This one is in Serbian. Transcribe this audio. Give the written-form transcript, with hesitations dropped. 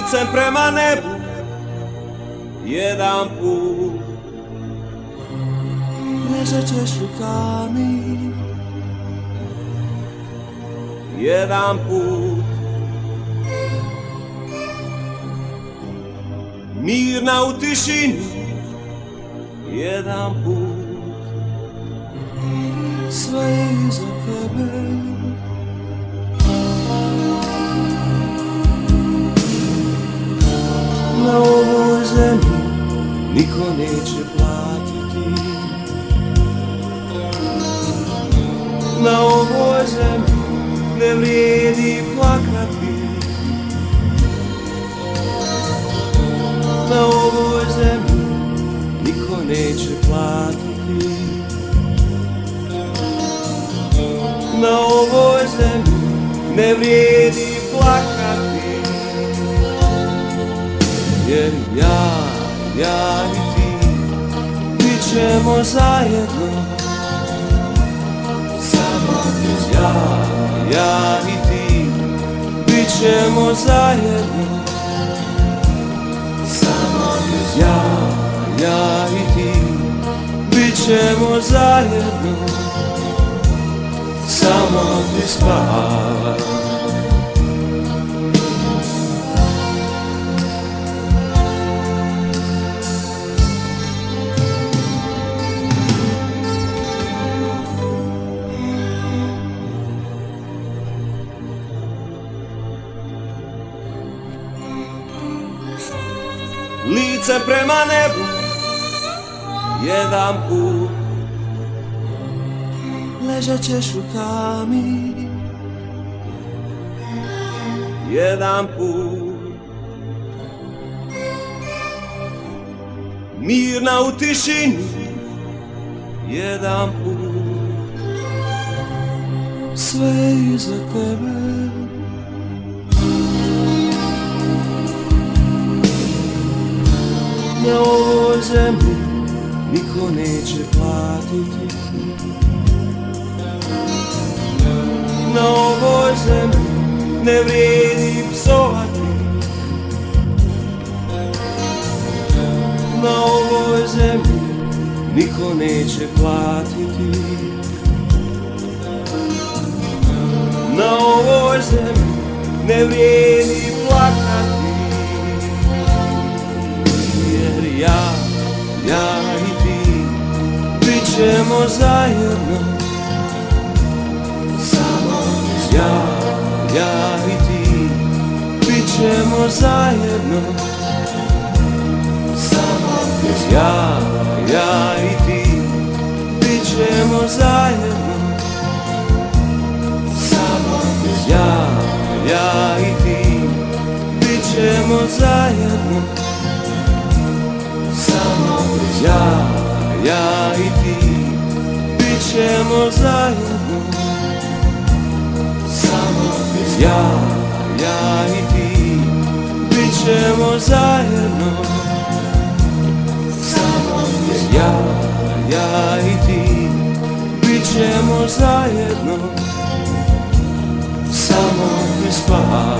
licem prema nebu, jedan put. Ležat ćeš u tami, jedan put. Mirna u tišini, jedan put. sve je iza tebe. Na ovoj zemlji niko neće platiti. Na ovoj zemlji ne vrijedi plakati. Na ovoj zemlji niko neće platiti. Na ovoj zemlji ne vrijedi plakati. Jer ja i ti bit ćemo zajedno. Samo ja i ti bit ćemo zajedno. Samo ja i ti bit ćemo zajedno. Samo ti spavaj. Lice prema nebu, jedan put. Ležat ćeš u tami, jedan put. Mirna u tišini, jedan put. sve je iza tebe. Na ovoj zemlji niko neće platiti. Na ovoj zemlji ne vrijedi psovati. Na ovoj zemlji niko neće platiti. Na ovoj zemlji ne vrijedi plakati. Jer ja i ti bit ćemo zajedno. Samo ja i ti bit ćemo zajedno. Samo ja i ti bit ćemo zajedno. Samo ja i ti bit ćemo zajedno. Samo ja i ti bit ćemo zajedno. Samo ja i ti bit ćemo zajedno. Samo ja i ti bit ćemo zajedno. Samo mi spavaj.